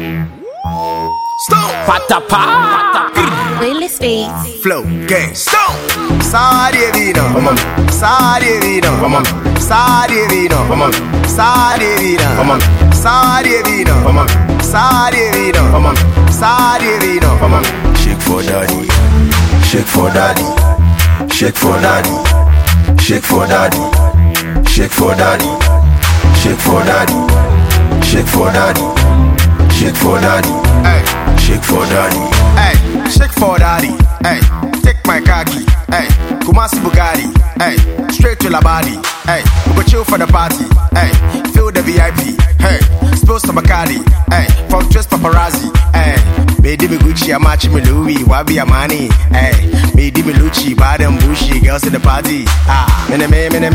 Stone. Patapa. Playlist beats. Flow gang. Stone. Sadi vino. Sadi vino. Sadi vino. Sadi vino. Sadi vino. Sadi vino. Sadi vino. Shake for daddy. Shake for daddy. Shake for daddy. Shake for daddy. Shake for daddy. Shake for daddy. Shake for daddy. Shake for daddy. Hey. Shake for daddy. Hey. Shake for daddy. Hey. Take my khaki. Hey. Kumasi Bugatti. Hey. Straight to La body. Hey. We go chill for the party. Hey. Feel the VIP. Hey. Spill some Bacardi. Hey. From Twist Paparazzi. Hey. Made me Gucci, I'm matching me Louis, Wabi Amani. Hey. Made me Lucci, bad and bushy, girls in the party. Ah. Mene,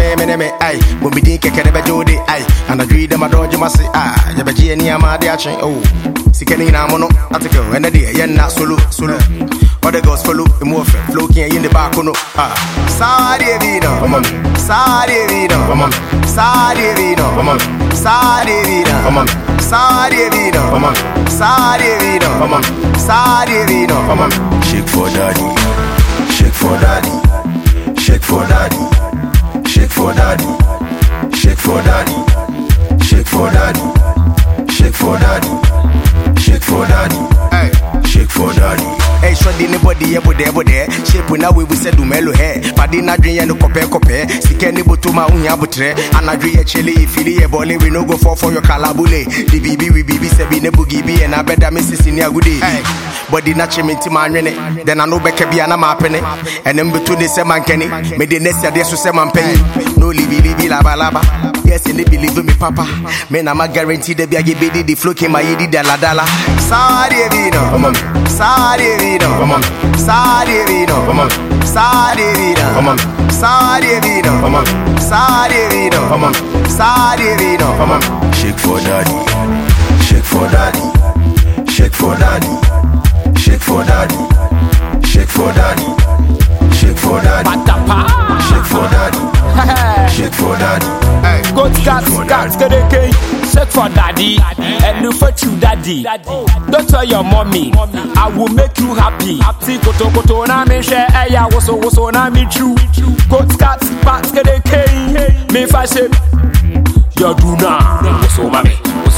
ay. When we dink, I can't ever do it. Ay. And I dream them, I don't you must say, ah. Yabaji and Yama, they are chain. Oh. Sikeni na mono, atiko, and the day, yen not solo. Other girls follow, the more floating in the back, no. Ah. Sadi vino. Sadi vino. Sadi vino. Sadi vino. Sadi vino. Sadi vino. Sadi vino. Shake for daddy. Shake for daddy. Shake for daddy. Shake for daddy. Shake for daddy. Shake for daddy. Shake for daddy. Shake for daddy. Hey. Shake for daddy. Hey, shred anybody ebo there. Shape na we say do melo hair. Padi na dream no kope. Sikeni botuma unya butre. Anadri e chele ifili e bole we no go for your kalabule. The bibi we bibi se bi ne bugi bi and I better miss sini agudi. Hey. Body na chimenti manwene. Then I know beke bi na mapene. And them betu de se mankeni. Me de nesia de so se manpen. No libi laba. Yes, and they believe me papa. Me na ma guarantee de bi agibedi the flow ke ma yidi dala. Sadi vino. Sadi vino. Sadi vino. Sadi vino. Sadi vino. Sadi vino. Sadi vino. Shake for daddy. Shake for daddy. Shake for daddy. Shake for daddy. Shake for daddy. Shake for daddy. Patapa. Shake for daddy. Shake for daddy. Goat cats, get a cake. Shake for daddy, and look for you, daddy. Don't tell your mommy, I will make you happy. See, koto, na me share, ya was so na me true. Goat cats, get a cake. Me fashion, your duna. So mommy.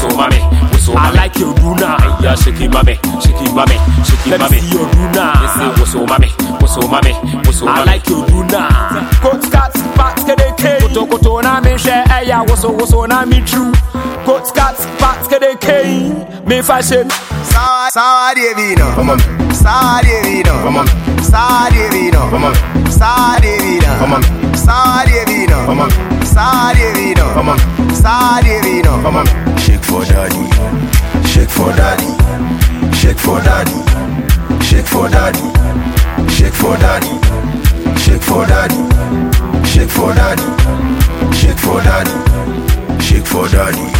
I like your duna. Yeah, shake it, mommy. Let me see your duna. So mommy. I like your duna. Goat cats, get a cake. Koto, na me share, ya was so na me true. Goat cats, get a cake. Me fashion. Sadi vino. Sadi vino. Sadi vino. Sadi vino. Sadi vino. Sadi vino. Sadi vino. Shake for daddy. Shake for daddy. Shake for daddy. Shake for daddy. Shake for daddy. Shake for daddy. Shake for daddy. Shake for daddy. Shake for daddy.